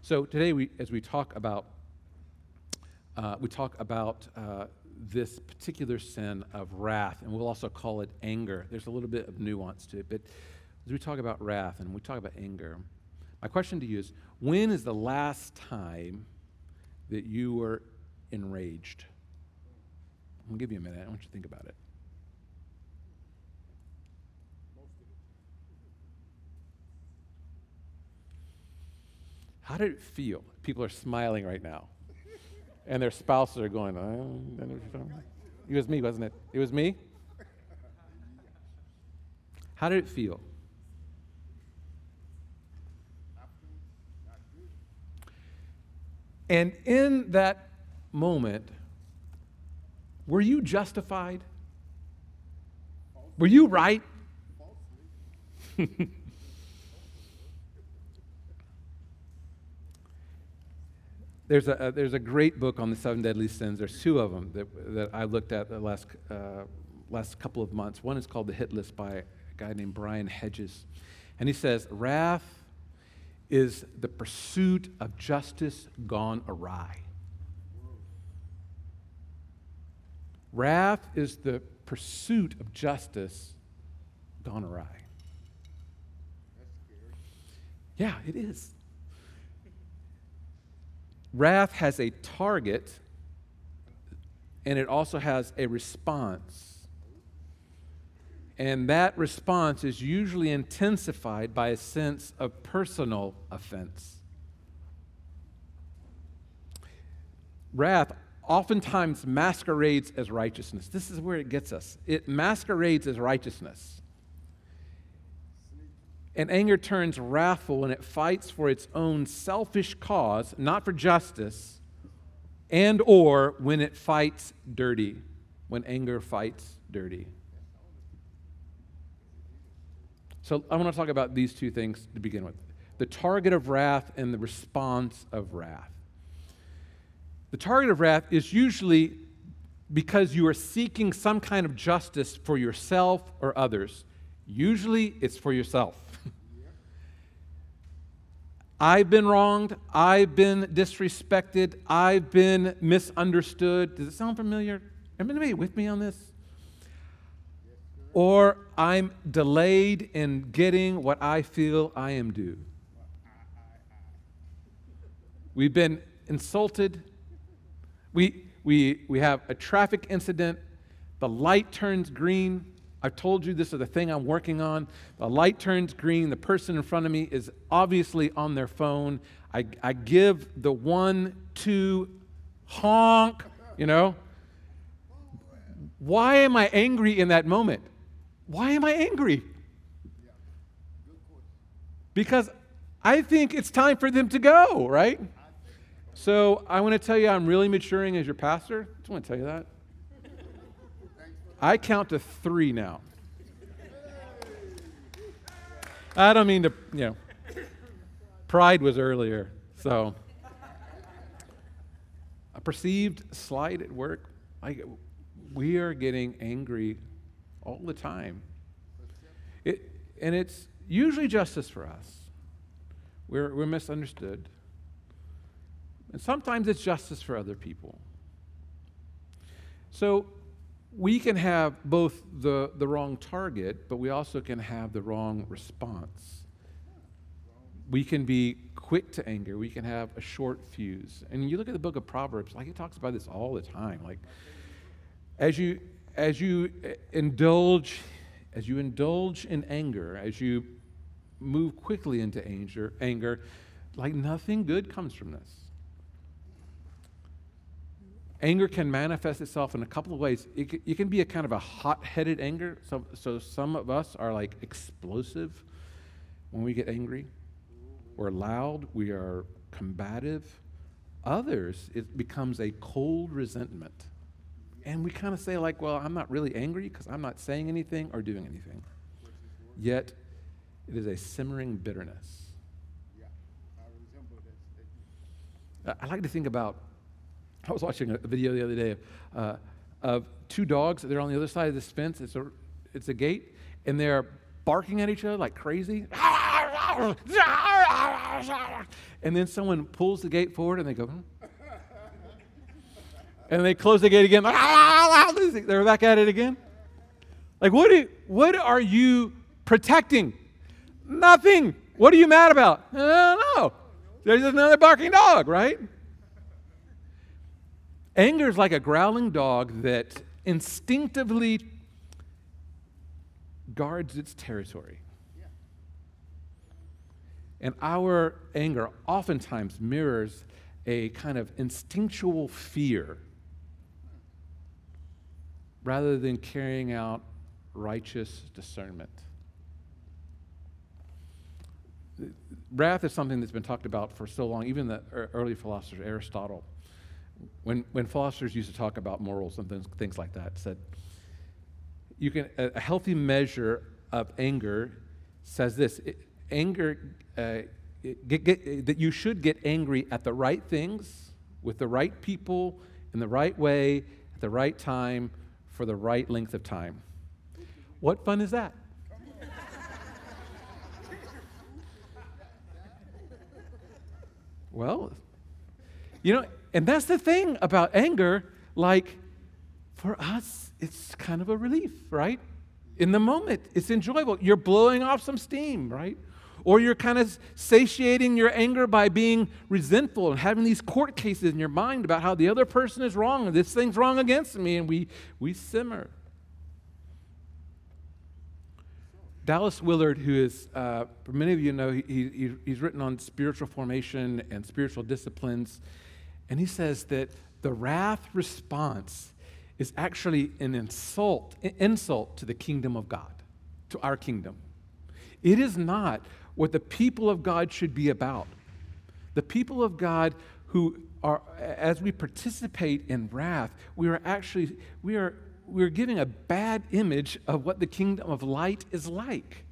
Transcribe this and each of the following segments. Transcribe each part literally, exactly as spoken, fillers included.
So today, we, as we talk about, uh, we talk about uh, this particular sin of wrath, and we'll also call it anger. There's a little bit of nuance to it, but as we talk about wrath and we talk about anger, my question to you is, when is the last time that you were enraged? I'm going to give you a minute. I want you to think about it. How did it feel? People are smiling right now. And their spouses are going, oh, it was me, wasn't it? It was me? How did it feel? And in that moment, were you justified? Were you right? There's a, uh, there's a great book on the seven deadly sins. There's two of them that, that I looked at the last, uh, last couple of months. One is called The Hit List by a guy named Brian Hedges. And he says, wrath is the pursuit of justice gone awry. Wrath is the pursuit of justice gone awry. Yeah, it is. Wrath has a target, and it also has a response. And that response is usually intensified by a sense of personal offense. Wrath oftentimes masquerades as righteousness. This is where it gets us. It masquerades as righteousness. And anger turns wrathful when it fights for its own selfish cause, not for justice, and or when it fights dirty, when anger fights dirty. So I want to talk about these two things to begin with. The target of wrath and the response of wrath. The target of wrath is usually because you are seeking some kind of justice for yourself or others. Usually it's for yourself. I've been wronged. I've been disrespected. I've been misunderstood. Does it sound familiar? Anybody with me on this? Or I'm delayed in getting what I feel I am due. We've been insulted. We, we, we have a traffic incident. The light turns green. I've told you this is the thing I'm working on. The light turns green. The person in front of me is obviously on their phone. I, I give the one, two, honk, you know. Why am I angry in that moment? Why am I angry? Because I think it's time for them to go, right? So I want to tell you I'm really maturing as your pastor. I just want to tell you that. I count to three now. I don't mean to, you know, pride was earlier, so. A perceived slight at work. I, we are getting angry all the time. It, and it's usually justice for us. We're, we're misunderstood. And sometimes it's justice for other people. So we can have both the, the wrong target, but we also can have the wrong response. We can be quick to anger. We can have a short fuse. And you look at the book of Proverbs, like it talks about this all the time. Like as you as you indulge, as you indulge in anger, as you move quickly into anger, anger, like nothing good comes from this. Anger can manifest itself in a couple of ways. It can, it can be a kind of a hot-headed anger. So, so some of us are like explosive when we get angry. We're loud. We are combative. Others, it becomes a cold resentment. And we kind of say like, well, I'm not really angry because I'm not saying anything or doing anything. Yet, it is a simmering bitterness. I like to think about, I was watching a video the other day of, uh, of two dogs. They're on the other side of this fence. It's a, it's a gate, and they're barking at each other like crazy. and then someone pulls the gate forward and they go, hmm. And they close the gate again. They're back at it again. Like, what, do you, what are you protecting? Nothing. What are you mad about? I don't know. There's another barking dog, right? Anger is like a growling dog that instinctively guards its territory. And our anger oftentimes mirrors a kind of instinctual fear rather than carrying out righteous discernment. Wrath is something that's been talked about for so long, even the early philosophers, Aristotle, when, when philosophers used to talk about morals and things, things like that, said, you can a, a healthy measure of anger says this, it, anger, uh, it, get, get, that you should get angry at the right things, with the right people, in the right way, at the right time, for the right length of time. What fun is that? Well, you know, and that's the thing about anger, like, for us, it's kind of a relief, right? In the moment, it's enjoyable. You're blowing off some steam, right? Or you're kind of satiating your anger by being resentful and having these court cases in your mind about how the other person is wrong and this thing's wrong against me, and we, we simmer. Dallas Willard, who is, uh, for many of you know, he, he, he's written on spiritual formation and spiritual disciplines, and he says that the wrath response is actually an insult, an insult to the kingdom of God, to our kingdom. It is not what the people of God should be about. The people of God who are, as we participate in wrath, we are actually, we are, we are giving a bad image of what the kingdom of light is like.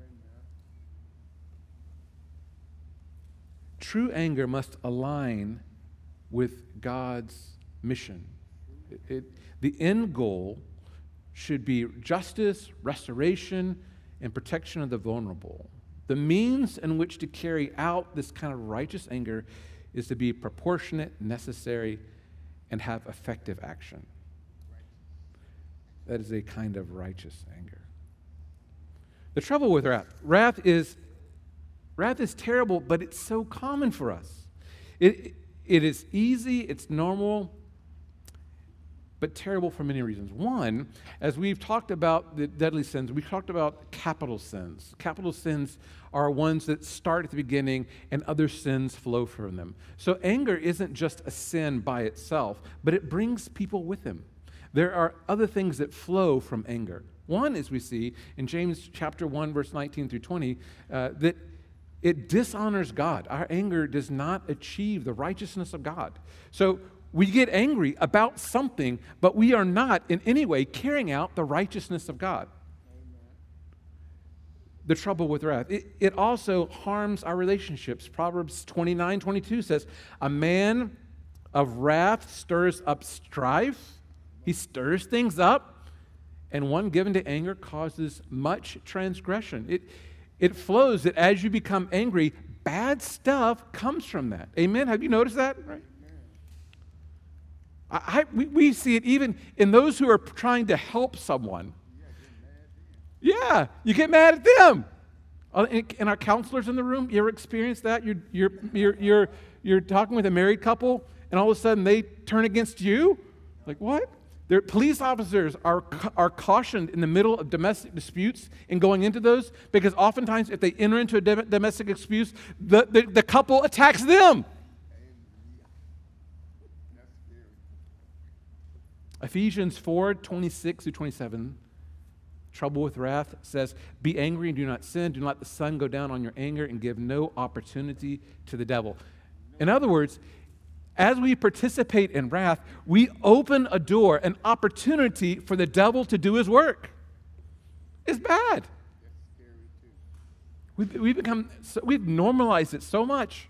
True anger must align with God's mission. It, it, the end goal should be justice, restoration, and protection of the vulnerable. The means in which to carry out this kind of righteous anger is to be proportionate, necessary, and have effective action. That is a kind of righteous anger. The trouble with wrath, wrath is, wrath is terrible, but it's so common for us. It, it is easy, it's normal, but terrible for many reasons. One, as we've talked about the deadly sins, we've talked about capital sins. Capital sins are ones that start at the beginning and other sins flow from them. So anger isn't just a sin by itself, but it brings people with him. There are other things that flow from anger. One, as we see in James chapter one, verse nineteen through twenty, uh, that it dishonors God. Our anger does not achieve the righteousness of God. So we get angry about something, but we are not in any way carrying out the righteousness of God. Amen. The trouble with wrath. It, it also harms our relationships. Proverbs twenty-nine twenty-two says, a man of wrath stirs up strife. He stirs things up, and one given to anger causes much transgression. It, it flows that as you become angry, bad stuff comes from that. Amen? Have you noticed that? Right. I, we, we see it even in those who are trying to help someone. Yeah, you get mad at them. And our counselors in the room, you ever experienced that? You're, you're, you're, you're, you're talking with a married couple, and all of a sudden they turn against you? Like, what? Their police officers are, are cautioned in the middle of domestic disputes and going into those, because oftentimes if they enter into a domestic dispute, the, the, the couple attacks them. Ephesians four, twenty-six through twenty-seven, trouble with wrath, says, be angry and do not sin. Do not let the sun go down on your anger, and give no opportunity to the devil. In other words, as we participate in wrath, we open a door, an opportunity for the devil to do his work. It's bad. We've, we've become, so, we've normalized it so much.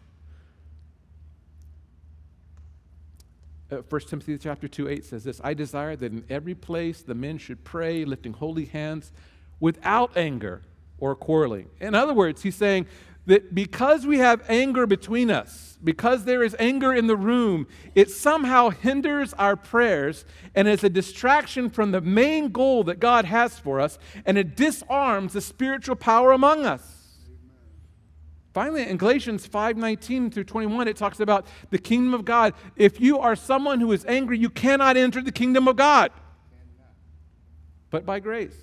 Uh, First Timothy chapter two, eight says this, I desire that in every place the men should pray, lifting holy hands, without anger or quarreling. In other words, he's saying that because we have anger between us, because there is anger in the room, it somehow hinders our prayers and is a distraction from the main goal that God has for us, and it disarms the spiritual power among us. Finally, in Galatians five nineteen through twenty-one, it talks about the kingdom of God. If you are someone who is angry, you cannot enter the kingdom of God, but by grace.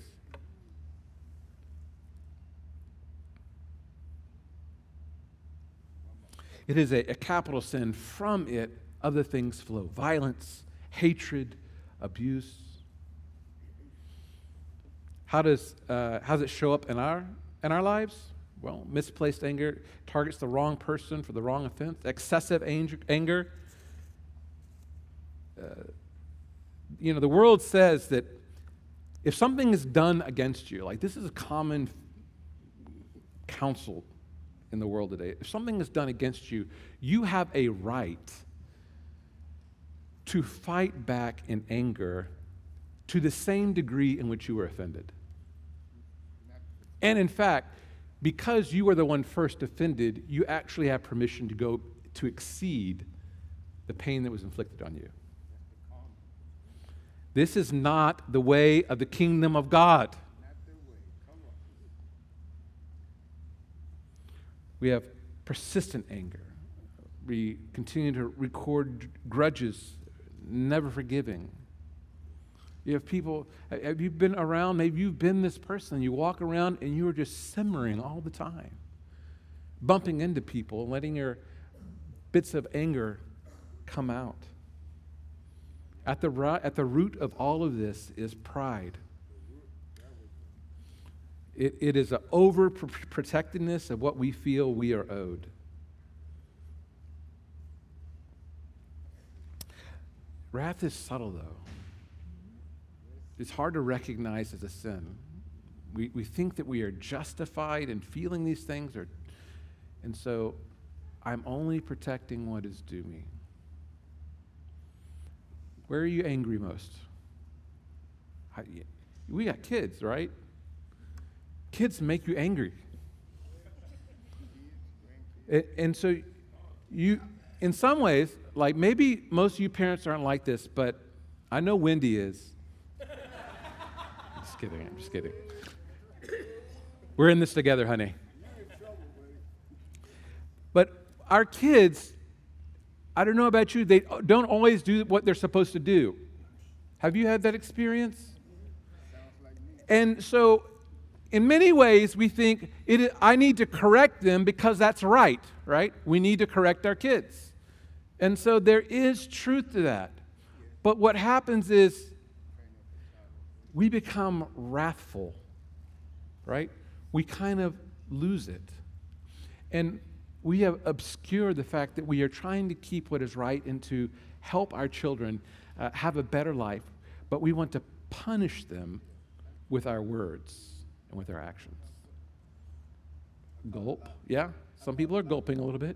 It is a, a capital sin. From it, other things flow. Violence, hatred, abuse. How does, uh, how does it show up in our, in our lives? Well, misplaced anger targets the wrong person for the wrong offense. Excessive anger. anger uh, you know, the world says that if something is done against you, like this is a common counsel in the world today. If something is done against you, you have a right to fight back in anger to the same degree in which you were offended. And in fact, because you were the one first offended, you actually have permission to go to exceed the pain that was inflicted on you. This is not the way of the kingdom of God. We have persistent anger. We continue to record grudges, never forgiving. You have people, have you been around, maybe you've been this person, you walk around and you are just simmering all the time, bumping into people, letting your bits of anger come out. At the, at the root of all of this is pride. It, it is an overprotectiveness of what we feel we are owed. Wrath is subtle, though. It's hard to recognize as a sin. We, we think that we are justified in feeling these things, or, and so I'm only protecting what is due me. Where are you angry most? How, we got kids, right? Kids make you angry. And, and so you, in some ways, like maybe most of you parents aren't like this, but I know Wendy is. Just kidding, I'm just kidding. We're in this together, honey. But our kids, I don't know about you, they don't always do what they're supposed to do. Have you had that experience? And so, in many ways, we think, it, I need to correct them because that's right, right? We need to correct our kids. And so there is truth to that. But what happens is we become wrathful, right? We kind of lose it. And we have obscured the fact that we are trying to keep what is right and to help our children uh, have a better life, but we want to punish them with our words and with our actions. Gulp, yeah? Some people are gulping a little bit.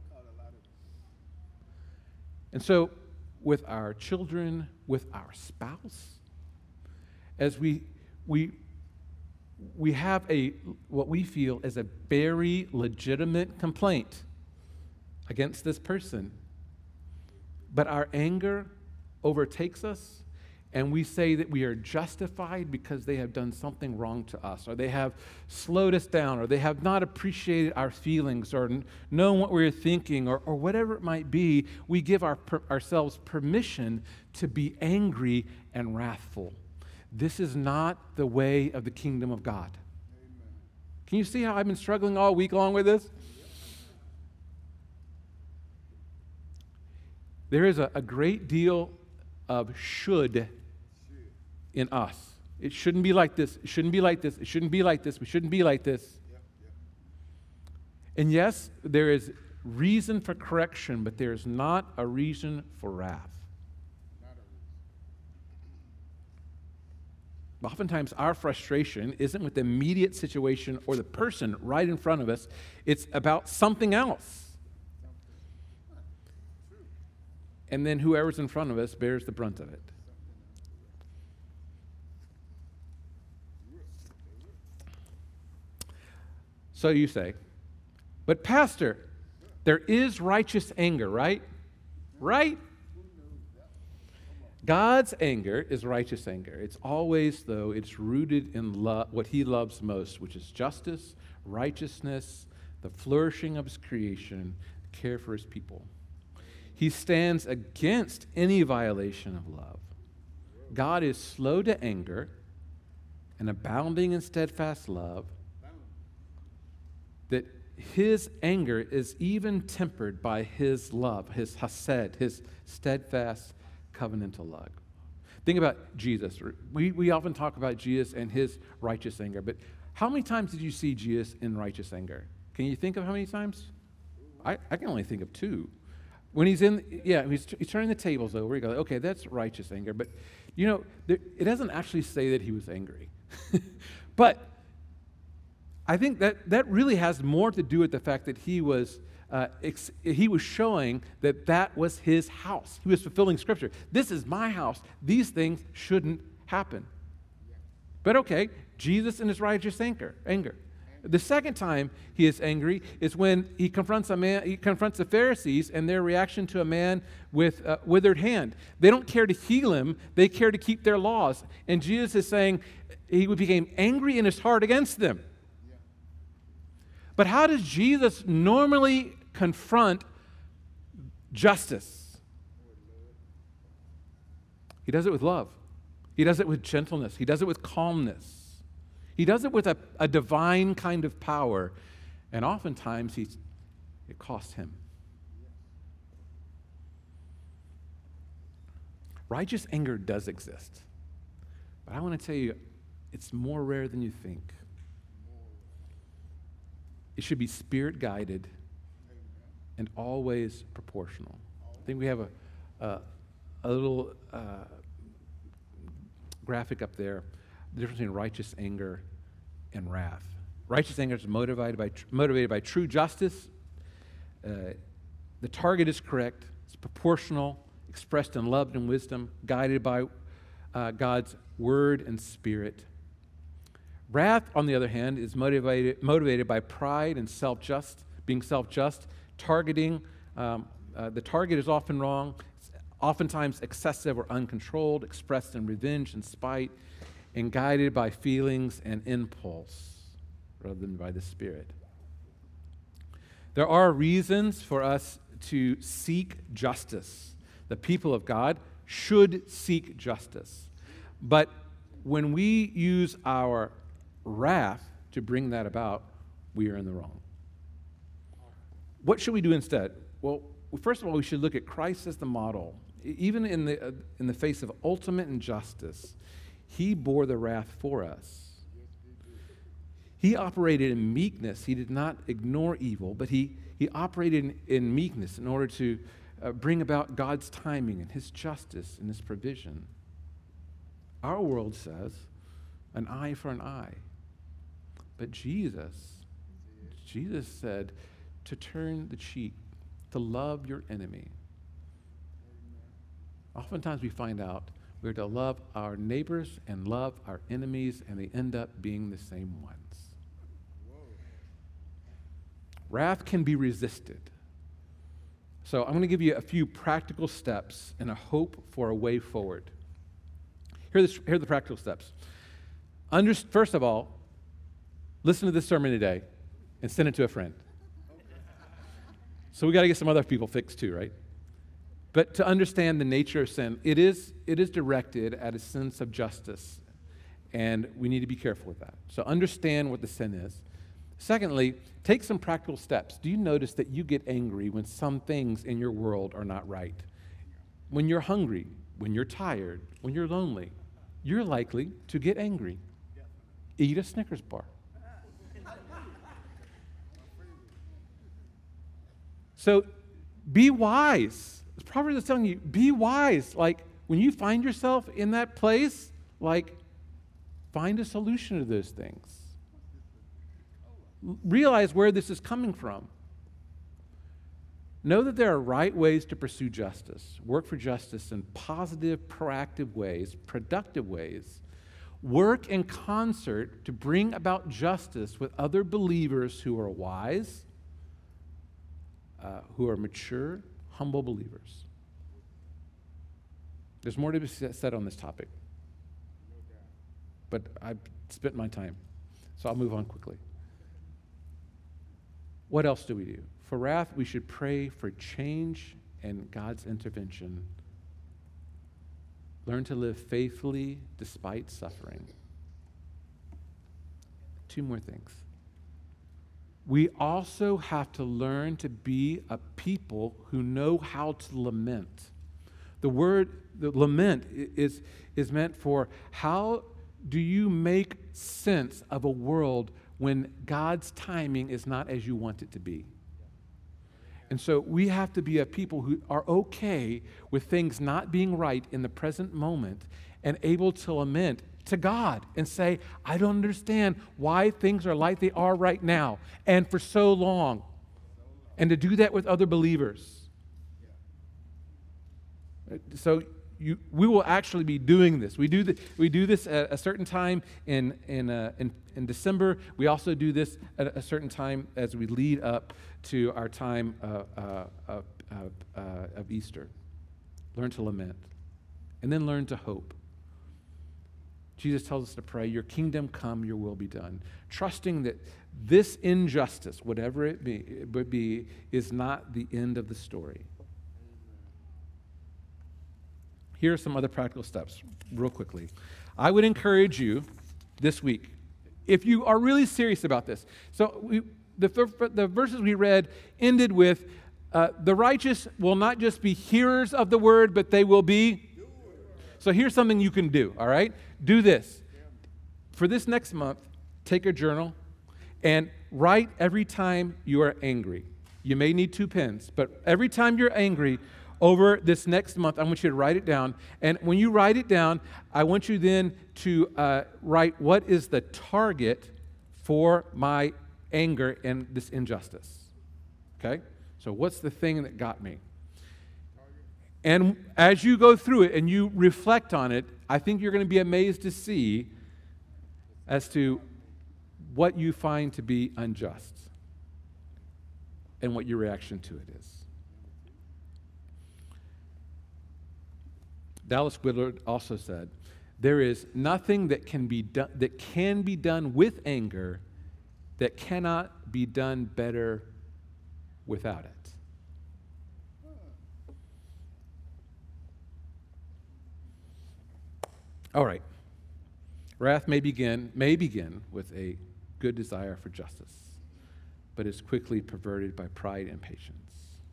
And so, with our children, with our spouse, as we we we have a what we feel is a very legitimate complaint against this person, but our anger overtakes us, and we say that we are justified because they have done something wrong to us, or they have slowed us down, or they have not appreciated our feelings, or known what we were thinking, or, or whatever it might be. We give our, per, ourselves permission to be angry and wrathful. This is not the way of the kingdom of God. Amen. Can you see how I've been struggling all week long with this? There is a, a great deal of should in us. It shouldn't be like this. It shouldn't be like this. It shouldn't be like this. We shouldn't be like this. Yep, yep. And yes, there is reason for correction, but there is not a reason for wrath. Oftentimes, our frustration isn't with the immediate situation or the person right in front of us. It's about something else. And then whoever's in front of us bears the brunt of it. So you say, But pastor, there is righteous anger, right? Right? God's anger is righteous anger. It's always, though, it's rooted in lo- what he loves most, which is justice, righteousness, the flourishing of his creation, care for his people. He stands against any violation of love. God is slow to anger and abounding in steadfast love, that his anger is even tempered by his love, his hesed, his steadfast covenantal love. Think about Jesus. We, we often talk about Jesus and his righteous anger, but how many times did you see Jesus in righteous anger? Can you think of how many times? I, I can only think of two. When he's in, yeah, he's, he's turning the tables over. You go, okay, that's righteous anger. But, you know, there, it doesn't actually say that he was angry. But I think that that really has more to do with the fact that he was uh, ex- he was showing that that was his house. He was fulfilling Scripture. This is my house. These things shouldn't happen. But okay, Jesus in his righteous anger. anger. The second time he is angry is when he confronts a man. He confronts the Pharisees and their reaction to a man with a withered hand. They don't care to heal him; they care to keep their laws. And Jesus is saying he became angry in his heart against them. But how does Jesus normally confront justice? He does it with love. He does it with gentleness. He does it with calmness. He does it with a, a divine kind of power. And oftentimes, he's, it costs him. Righteous anger does exist. But I want to tell you, it's more rare than you think. It should be spirit-guided and always proportional. I think we have a, a, a little uh, graphic up there, the difference between righteous anger and wrath. Righteous anger is motivated by, motivated by true justice. Uh, the target is correct. It's proportional, expressed in love and wisdom, guided by uh, God's word and spirit. Wrath, on the other hand, is motivated, motivated by pride and self-just, being self-just, targeting. Um, uh, the target is often wrong, oftentimes excessive or uncontrolled, expressed in revenge and spite, and guided by feelings and impulse rather than by the Spirit. There are reasons for us to seek justice. The people of God should seek justice. But when we use our wrath to bring that about, we are in the wrong. What should we do instead? Well, first of all, we should look at Christ as the model. Even in the uh, in the face of ultimate injustice, he bore the wrath for us. He operated in meekness. He did not ignore evil, but he, he operated in, in meekness in order to uh, bring about God's timing and his justice and his provision. Our world says, an eye for an eye. But Jesus, Jesus said to turn the cheek, to love your enemy. Oftentimes we find out we're to love our neighbors and love our enemies, and they end up being the same ones. Wrath can be resisted. So I'm going to give you a few practical steps and a hope for a way forward. Here are the, here are the practical steps. Under, first of all, listen to this sermon today and send it to a friend. So we got to get some other people fixed too, right? But to understand the nature of sin, it is, it is directed at a sense of justice, and we need to be careful with that. So understand what the sin is. Secondly, take some practical steps. Do you notice that you get angry when some things in your world are not right? When you're hungry, when you're tired, when you're lonely, you're likely to get angry. Eat a Snickers bar. So be wise. Proverbs is telling you, be wise. Like, when you find yourself in that place, like, find a solution to those things. Realize where this is coming from. Know that there are right ways to pursue justice. Work for justice in positive, proactive ways, productive ways. Work in concert to bring about justice with other believers who are wise, uh, who are mature, humble believers. There's more to be said on this topic, but I've spent my time, so I'll move on quickly. What else do we do? For wrath, we should pray for change and God's intervention. Learn to live faithfully despite suffering. Two more things. We also have to learn to be a people who know how to lament. The word the lament is, is meant for how do you make sense of a world when God's timing is not as you want it to be. And so we have to be a people who are okay with things not being right in the present moment and able to lament to God and say, I don't understand why things are like they are right now and for so long. And to do that with other believers. So you, we will actually be doing this. We do, the, we do this at a certain time in, in, uh, in, in December. We also do this at a certain time as we lead up to our time uh, uh, of, uh, uh, of Easter. Learn to lament. And then learn to hope. Jesus tells us to pray, your kingdom come, your will be done. Trusting that this injustice, whatever it be, it would be, is not the end of the story. Here are some other practical steps, real quickly. I would encourage you this week, if you are really serious about this. So we, the, the verses we read ended with, uh, the righteous will not just be hearers of the word, but they will be. So here's something you can do, all right? Do this. For this next month, take a journal and write every time you are angry. You may need two pens, but every time you're angry, over this next month, I want you to write it down. And when you write it down, I want you then to uh, write what is the target for my anger and this injustice. Okay? So what's the thing that got me? And as you go through it and you reflect on it, I think you're going to be amazed to see as to what you find to be unjust and what your reaction to it is. Dallas Willard also said, there is nothing that can be done that can be done with anger that cannot be done better without it. All right. Wrath may begin, may begin with a good desire for justice, but is quickly perverted by pride and patience.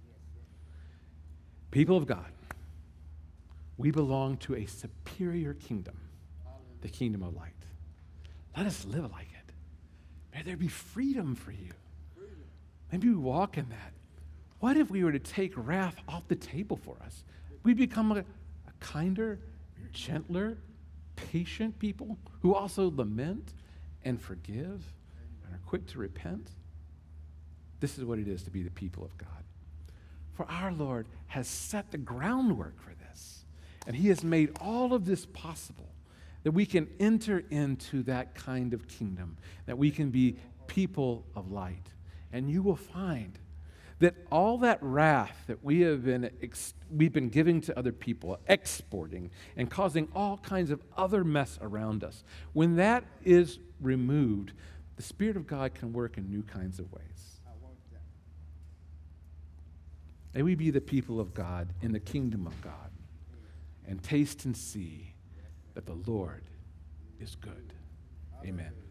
People of God, we belong to a superior kingdom, the kingdom of light. Let us live like it. May there be freedom for you. Maybe we walk in that. What if we were to take wrath off the table for us? We become a, a kinder, gentler, patient people who also lament and forgive and are quick to repent. This is what it is to be the people of God. For our Lord has set the groundwork for this. And he has made all of this possible, that we can enter into that kind of kingdom, that we can be people of light. And you will find that all that wrath that we have been, ex- we've been giving to other people, exporting and causing all kinds of other mess around us, when that is removed, the Spirit of God can work in new kinds of ways. May we be the people of God in the kingdom of God. And taste and see that the Lord is good. Amen.